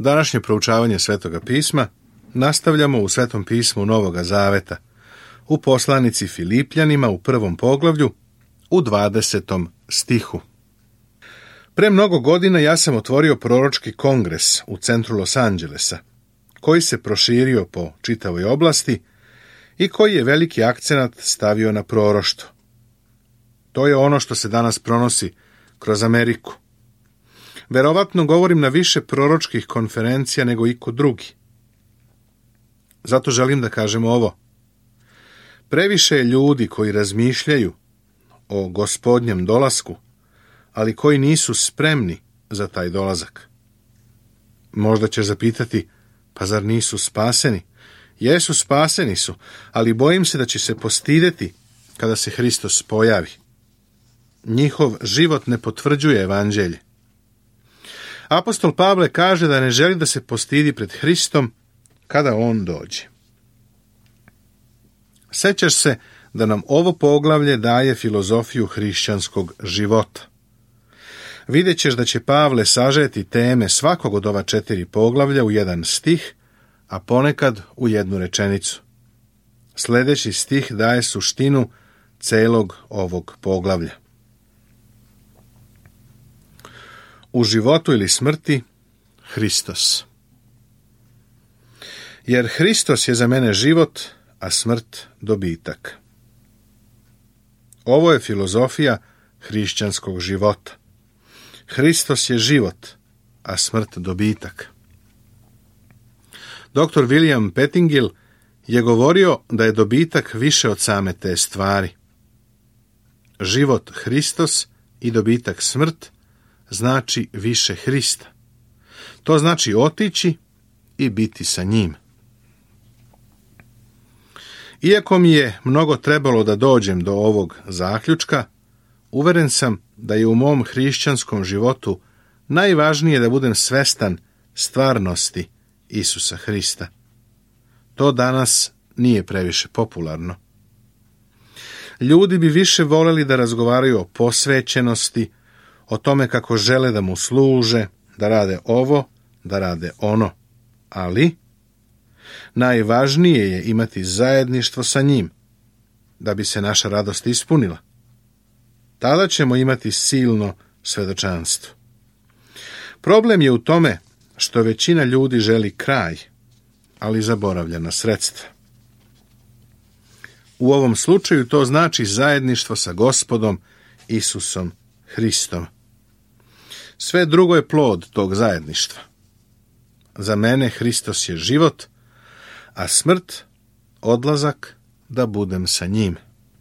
Današnje proučavanje Svetoga pisma nastavljamo u Svetom pismu Novoga Zaveta, u poslanici Filipljanima u 1. poglavlju, u 20. stihu. Pre mnogo godina ja sam otvorio proročki kongres u centru Los Angelesa, koji se proširio po čitavoj oblasti i koji je veliki akcenat stavio na proroštvo. To je ono što se danas pronosi kroz Ameriku. Verovatno govorim na više proročkih konferencija nego iko drugi. Zato želim da kažem ovo. Previše je ljudi koji razmišljaju o Gospodnjem dolasku, ali koji nisu spremni za taj dolazak. Možda ćeš zapitati, pa zar nisu spaseni? Jesu, spaseni su, ali bojim se da će se postideti kada se Hristos pojavi. Njihov život ne potvrđuje evanđelje. Apostol Pavle kaže da ne želi da se postidi pred Hristom kada on dođe. Sećaš se da nam ovo poglavlje daje filozofiju hrišćanskog života. Vidjet ćeš da će Pavle sažeti teme svakog od ova 4 poglavlja u jedan stih, a ponekad u jednu rečenicu. Sljedeći stih daje suštinu celog ovog poglavlja. U životu ili smrti, Hristos. Jer Hristos je za mene život, a smrt dobitak. Ovo je filozofija hrišćanskog života. Hristos je život, a smrt dobitak. Dr. William Pettingill je govorio da je dobitak više od same te stvari. Život Hristos i dobitak smrt znači više Hrista. To znači otići i biti sa njim. Iako mi je mnogo trebalo da dođem do ovog zaključka, uveren sam da je u mom hrišćanskom životu najvažnije da budem svestan stvarnosti Isusa Hrista. To danas nije previše popularno. Ljudi bi više voleli da razgovaraju o posvećenosti, o tome kako žele da mu služe, da rade ovo, da rade ono. Ali najvažnije je imati zajedništvo sa njim, da bi se naša radost ispunila. Tada ćemo imati silno svedočanstvo. Problem je u tome što većina ljudi želi kraj, ali zaboravlja na sredstva. U ovom slučaju to znači zajedništvo sa Gospodom Isusom Hristom. Sve drugo je plod tog zajedništva. Za mene Hristos je život, a smrt odlazak da budem sa njim.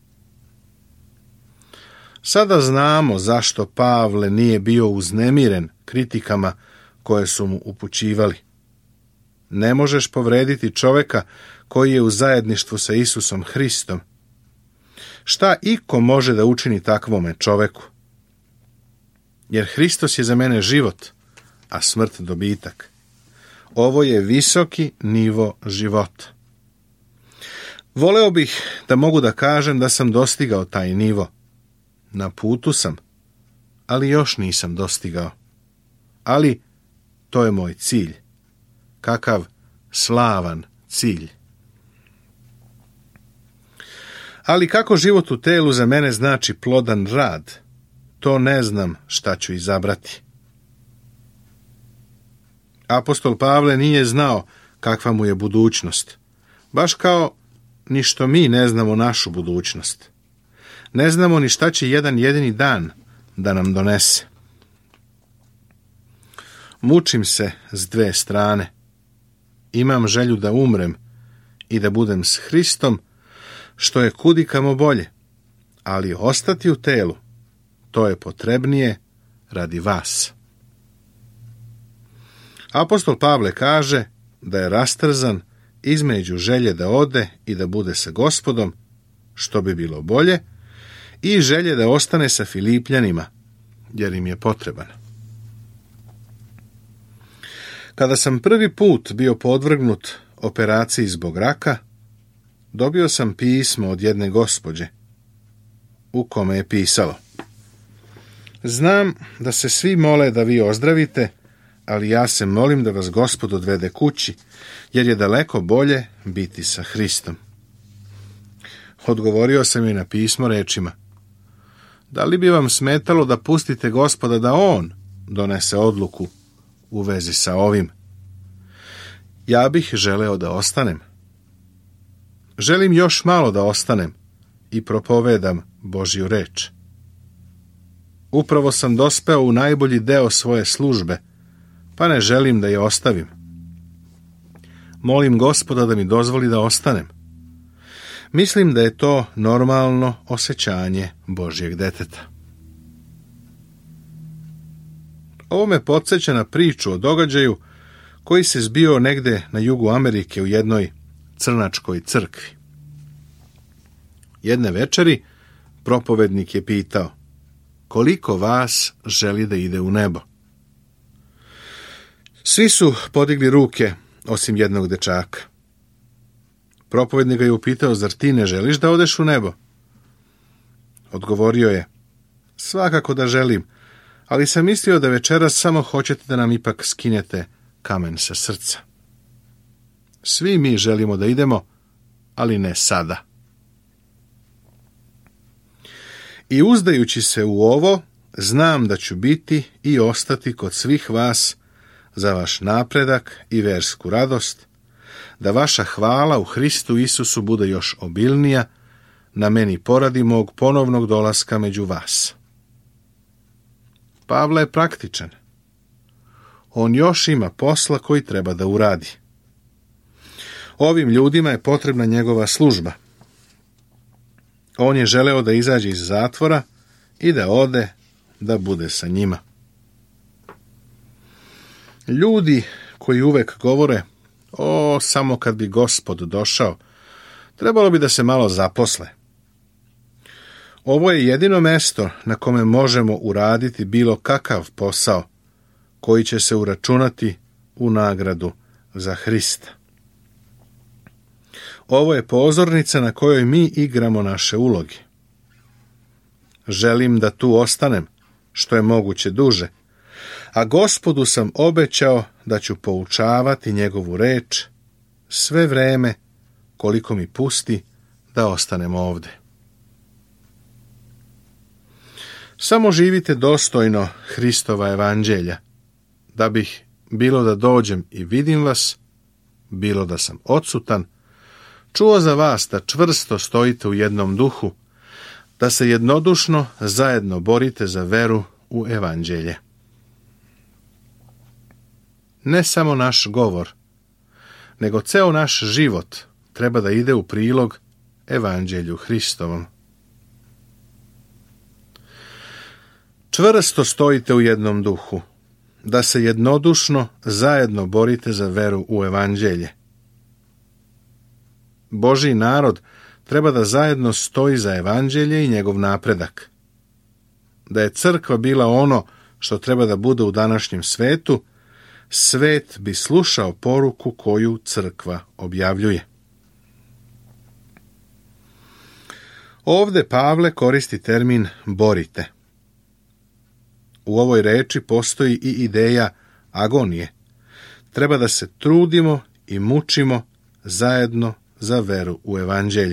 Sada znamo zašto Pavle nije bio uznemiren kritikama koje su mu upućivali. Ne možeš povrediti čoveka koji je u zajedništvu sa Isusom Hristom. Šta iko može da učini takvome čoveku? Jer Hristos je za mene život, a smrt dobitak. Ovo je visoki nivo života. Voleo bih da mogu da kažem da sam dostigao taj nivo. Na putu sam, ali još nisam dostigao. Ali to je moj cilj. Kakav slavan cilj. Ali kako život u telu za mene znači plodan rad, to ne znam šta ću izabrati. Apostol Pavle nije znao kakva mu je budućnost, baš kao ni što mi ne znamo našu budućnost. Ne znamo ni šta će jedan jedini dan da nam donese. Mučim se s dve strane. Imam želju da umrem i da budem s Hristom, što je kudikamo bolje, ali ostati u telu, to je potrebnije radi vas. Apostol Pavle kaže da je rastrzan između želje da ode i da bude sa Gospodom, što bi bilo bolje, i želje da ostane sa Filipljanima, jer im je potreban. Kada sam prvi put bio podvrgnut operaciji zbog raka, dobio sam pismo od jedne gospođe, u kome je pisalo: Znam da se svi mole da vi ozdravite, ali ja se molim da vas Gospod odvede kući, jer je daleko bolje biti sa Hristom. Odgovorio sam joj na pismo rečima: da li bi vam smetalo da pustite Gospoda da on donese odluku u vezi sa ovim? Ja bih želeo da ostanem. Želim još malo da ostanem i propovedam Božju reč. Upravo sam dospeo u najbolji deo svoje službe, pa ne želim da je ostavim. Molim Gospoda da mi dozvoli da ostanem. Mislim da je to normalno osjećanje Božjeg deteta. Ovo me podsjeća na priču o događaju koji se zbio negde na jugu Amerike u jednoj crnačkoj crkvi. Jedne večeri propovednik je pitao: koliko vas želi da ide u nebo? Svi su podigli ruke, osim jednog dečaka. Propovednik ga je upitao: zar ti ne želiš da odeš u nebo? Odgovorio je: svakako da želim, ali sam mislio da večeras samo hoćete da nam ipak skinete kamen sa srca. Svi mi želimo da idemo, ali ne sada. I uzdajući se u ovo, znam da ću biti i ostati kod svih vas za vaš napredak i versku radost, da vaša hvala u Hristu Isusu bude još obilnija, na meni poradi mog ponovnog dolaska među vas. Pavle je praktičan. On još ima posla koji treba da uradi. Ovim ljudima je potrebna njegova služba. On je želeo da izađe iz zatvora i da ode da bude sa njima. Ljudi koji uvek govore: o, samo kad bi Gospod došao, trebalo bi da se malo zaposle. Ovo je jedino mesto na kome možemo uraditi bilo kakav posao koji će se uračunati u nagradu za Hrista. Ovo je pozornica na kojoj mi igramo naše uloge. Želim da tu ostanem što je moguće duže, a Gospodu sam obećao da ću poučavati njegovu reč sve vreme koliko mi pusti da ostanem ovde. Samo živite dostojno Hristova evanđelja, da bih, bilo da dođem i vidim vas, bilo da sam odsutan, čuo za vas da čvrsto stojite u jednom duhu, da se jednodušno zajedno borite za veru u evanđelje. Ne samo naš govor, nego ceo naš život treba da ide u prilog evanđelju Hristovom. Čvrsto stojite u jednom duhu, da se jednodušno zajedno borite za veru u evanđelje. Božji narod treba da zajedno stoji za evanđelje i njegov napredak. Da je crkva bila ono što treba da bude u današnjem svetu, svet bi slušao poruku koju crkva objavljuje. Ovde Pavle koristi termin borite. U ovoj reči postoji i ideja agonije. Treba da se trudimo i mučimo zajedno za veru u evanđelje.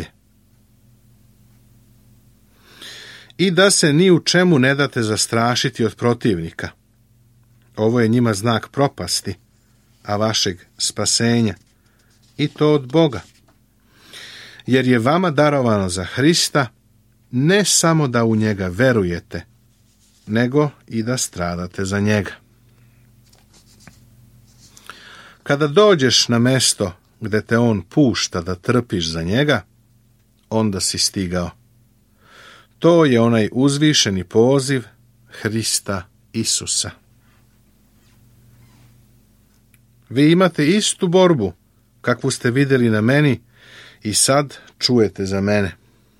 I da se ni u čemu ne date zastrašiti od protivnika. Ovo je njima znak propasti, a vašeg spasenja, i to od Boga. Jer je vama darovano za Hrista ne samo da u njega verujete, nego i da stradate za njega. Kada dođeš na mesto gde te on pušta da trpiš za njega, onda si stigao. To je onaj uzvišeni poziv Hrista Isusa. Vi imate istu borbu kakvu ste vidjeli na meni i sad čujete za mene.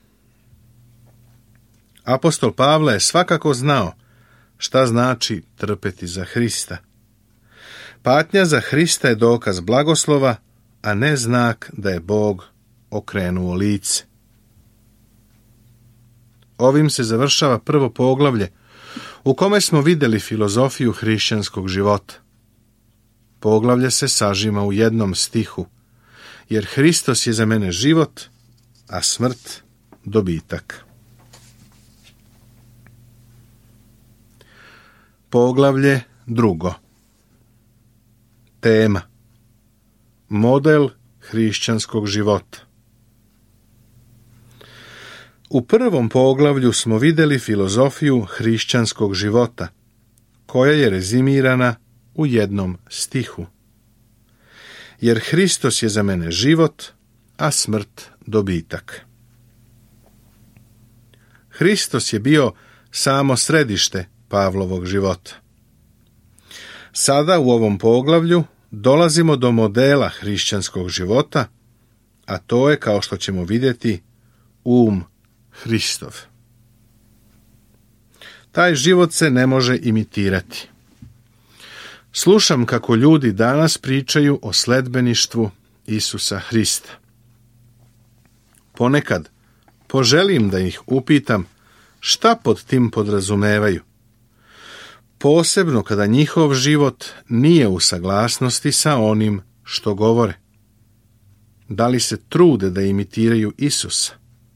Apostol Pavle je svakako znao šta znači trpeti za Hrista. Patnja za Hrista je dokaz blagoslova, a ne znak da je Bog okrenuo lice. Ovim se završava prvo poglavlje u kome smo vidjeli filozofiju hrišćanskog života. poglavlje se sažima u jednom stihu, jer Hristos je za mene život, a smrt dobitak. Poglavlje 2. Tema: model hrišćanskog života. U prvom poglavlju smo vidjeli filozofiju hrišćanskog života, koja je rezimirana u jednom stihu. Jer Hristos je za mene život, a smrt dobitak. Hristos je bio samo središte Pavlovog života. Sada u ovom poglavlju dolazimo do modela hrišćanskog života, a to je, kao što ćemo vidjeti, Hristov. Taj život se ne može imitirati. Slušam kako ljudi danas pričaju o sledbeništvu Isusa Hrista. Ponekad poželim da ih upitam šta pod tim podrazumevaju, posebno kada njihov život nije u saglasnosti sa onim što govore. Da li se trude da imitiraju Isusa?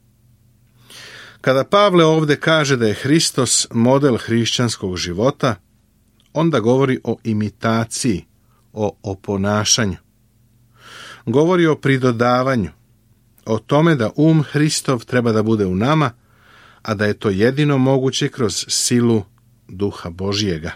Kada Pavle ovdje kaže da je Hristos model hrišćanskog života, onda govori o imitaciji, o oponašanju. Govori o pridodavanju, o tome da Hristov treba da bude u nama, a da je to jedino moguće kroz silu Duha Božjega.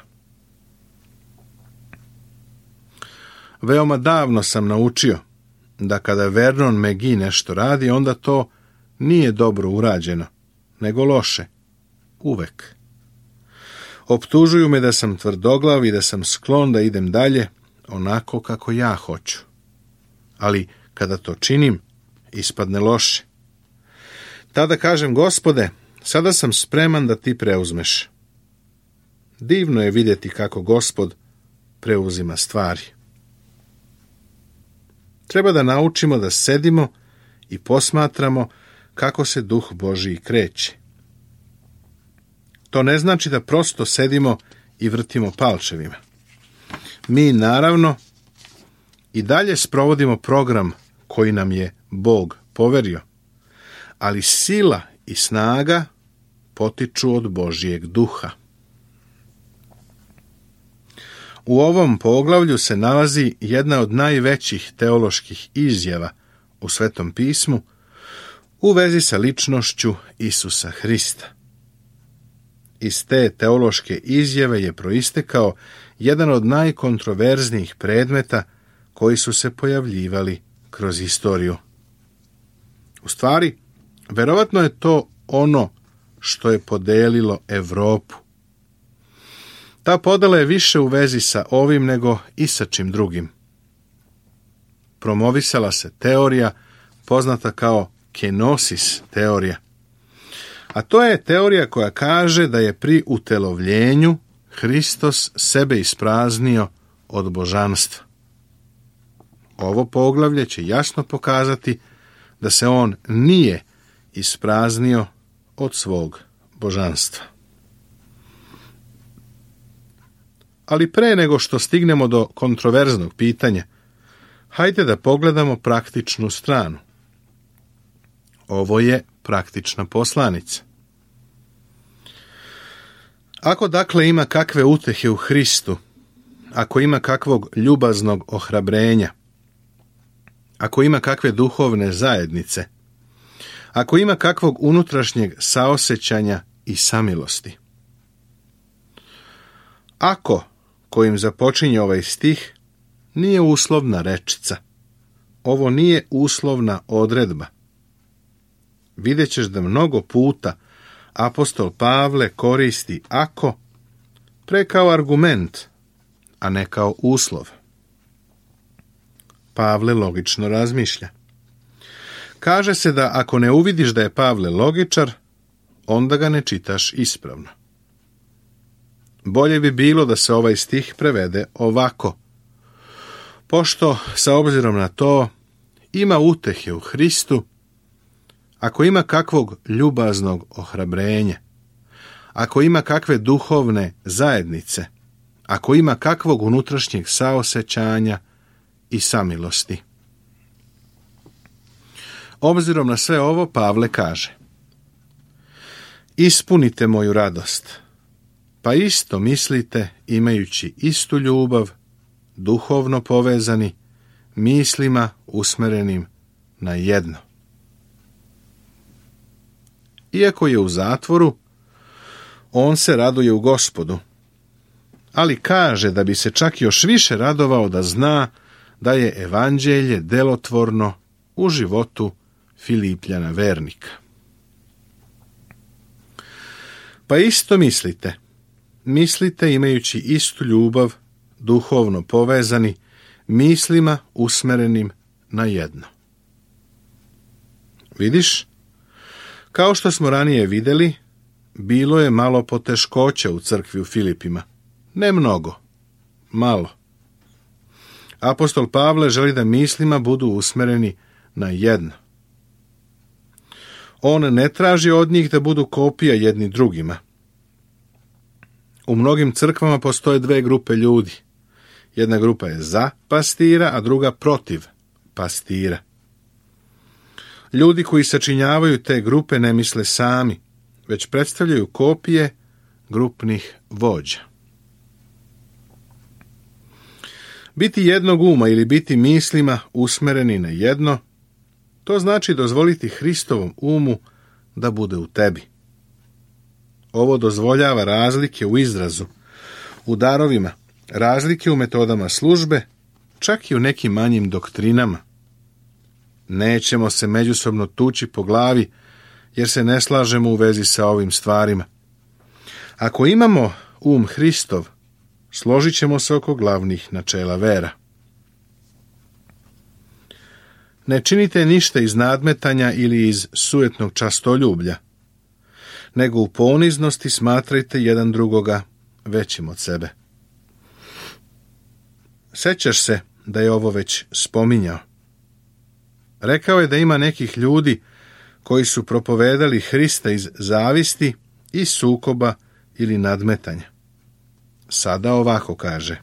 Veoma davno sam naučio da kada Vernon McGee nešto radi, onda to nije dobro urađeno, nego loše. Uvek. Optužuju me da sam tvrdoglav i da sam sklon da idem dalje onako kako ja hoću. Ali kada to činim, ispadne loše. Tada kažem: Gospode, sada sam spreman da ti preuzmeš. Divno je vidjeti kako Gospod preuzima stvari. Treba da naučimo da sedimo i posmatramo kako se Duh Božji kreće. To ne znači da prosto sedimo i vrtimo palčevima. Mi, naravno, i dalje sprovodimo program koji nam je Bog poverio, ali sila i snaga potiču od Božjeg Duha. U ovom poglavlju se nalazi jedna od najvećih teoloških izjava u Svetom pismu u vezi sa ličnošću Isusa Hrista. Iz te teološke izjave je proistekao jedan od najkontroverznijih predmeta koji su se pojavljivali kroz istoriju. U stvari, verovatno je to ono što je podelilo Evropu. Ta podela je više u vezi sa ovim nego i sa čim drugim. Promovisala se teorija poznata kao kenosis teorija. A to je teorija koja kaže da je pri utelovljenju Hristos sebe ispraznio od božanstva. Ovo poglavlje će jasno pokazati da se on nije ispraznio od svog božanstva. Ali pre nego što stignemo do kontroverznog pitanja, hajde da pogledamo praktičnu stranu. Ovo je praktična poslanica. Ako dakle ima kakve utehe u Hristu, ako ima kakvog ljubaznog ohrabrenja, ako ima kakve duhovne zajednice, ako ima kakvog unutrašnjeg saosećanja i samilosti. Ako, kojim započinje ovaj stih, nije uslovna rečica, ovo nije uslovna odredba. Vidjet ćeš da mnogo puta apostol Pavle koristi ako pre kao argument, a ne kao uslov. Pavle logično razmišlja. Kaže se da ako ne uvidiš da je Pavle logičar, onda ga ne čitaš ispravno. Bolje bi bilo da se ovaj stih prevede ovako: pošto, sa obzirom na to, ima utehe u Hristu, ako ima kakvog ljubaznog ohrabrenja, ako ima kakve duhovne zajednice, ako ima kakvog unutrašnjeg saosećanja i samilosti. Obzirom na sve ovo, Pavle kaže: ispunite moju radost, pa isto mislite imajući istu ljubav, duhovno povezani, mislima usmerenim na jedno. Iako je u zatvoru, on se raduje u Gospodu, ali kaže da bi se čak još više radovao da zna da je evanđelje delotvorno u životu Filipljana vernika. Pa isto mislite imajući istu ljubav, duhovno povezani, mislima usmerenim na jedno. Vidiš, kao što smo ranije vidjeli, bilo je malo poteškoća u crkvi u Filipima. Ne mnogo, malo. Apostol Pavle želi da mislima budu usmereni na jedno. On ne traži od njih da budu kopija jedni drugima. U mnogim crkvama postoje dve grupe ljudi. Jedna grupa je za pastira, a druga protiv pastira. Ljudi koji sačinjavaju te grupe ne misle sami, već predstavljaju kopije grupnih vođa. Biti jednog uma ili biti mislima usmereni na jedno, to znači dozvoliti Hristovom umu da bude u tebi. Ovo dozvoljava razlike u izrazu, u darovima, razlike u metodama službe, čak i u nekim manjim doktrinama. Nećemo se međusobno tući po glavi, jer se ne slažemo u vezi sa ovim stvarima. Ako imamo Hristov, složit ćemo se oko glavnih načela vera. Ne činite ništa iz nadmetanja ili iz sujetnog častoljublja, nego u poniznosti smatrajte jedan drugoga većim od sebe. Sećaš se da je ovo već spominjao. Rekao je da ima nekih ljudi koji su propovedali Hrista iz zavisti i sukoba ili nadmetanja. Sada ovako kaže: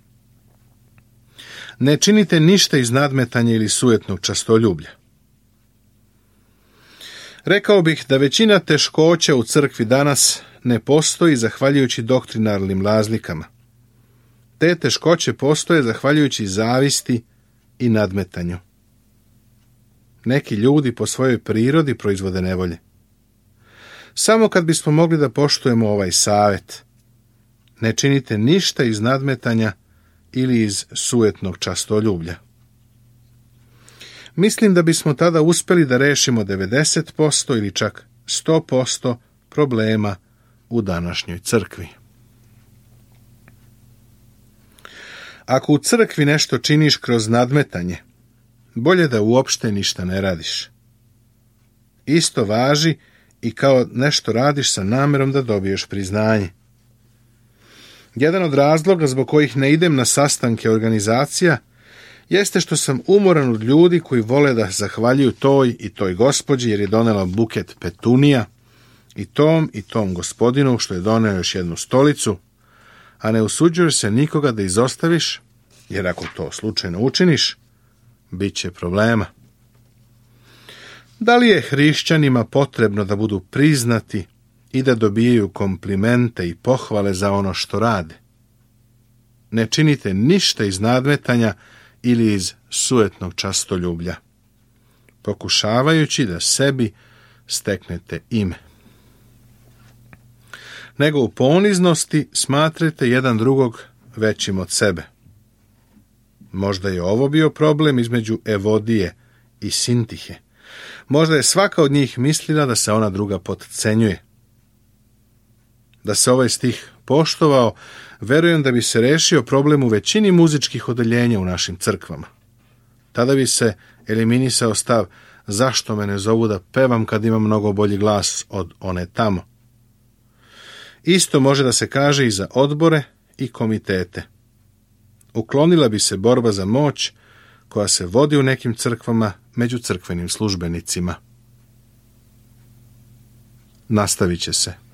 ne činite ništa iz nadmetanja ili sujetnog častoljublja. Rekao bih da većina teškoća u crkvi danas ne postoji zahvaljujući doktrinarnim razlikama. Te teškoće postoje zahvaljujući zavisti i nadmetanju. Neki ljudi po svojoj prirodi proizvode nevolje. Samo kad bismo mogli da poštujemo ovaj savjet: ne činite ništa iz nadmetanja ili iz sujetnog častoljublja. Mislim da bismo tada uspjeli da rešimo 90% ili čak 100% problema u današnjoj crkvi. Ako u crkvi nešto činiš kroz nadmetanje, bolje da uopšte ništa ne radiš. Isto važi i kao nešto radiš sa namjerom da dobiješ priznanje. Jedan od razloga zbog kojih ne idem na sastanke organizacija jeste što sam umoran od ljudi koji vole da zahvaljuju toj i toj gospođi jer je donela buket petunija i tom gospodinu što je doneo još jednu stolicu, a ne usuđuješ se nikoga da izostaviš, jer ako to slučajno učiniš, bit će problema. Da li je hrišćanima potrebno da budu priznati i da dobijaju komplimente i pohvale za ono što rade? Ne činite ništa iz nadmetanja ili iz sujetnog častoljublja, pokušavajući da sebi steknete ime. Nego u poniznosti smatrajte jedan drugog većim od sebe. Možda je ovo bio problem između Evodije i Sintihe. Možda je svaka od njih mislila da se ona druga potcenjuje. Da se ovaj stih poštovao, verujem da bi se rešio problem u većini muzičkih odeljenja u našim crkvama. Tada bi se eliminisao stav: zašto me ne zovu da pevam kad imam mnogo bolji glas od one tamo. Isto može da se kaže i za odbore i komitete. Uklonila bi se borba za moć koja se vodi u nekim crkvama među crkvenim službenicima. Nastavit će se.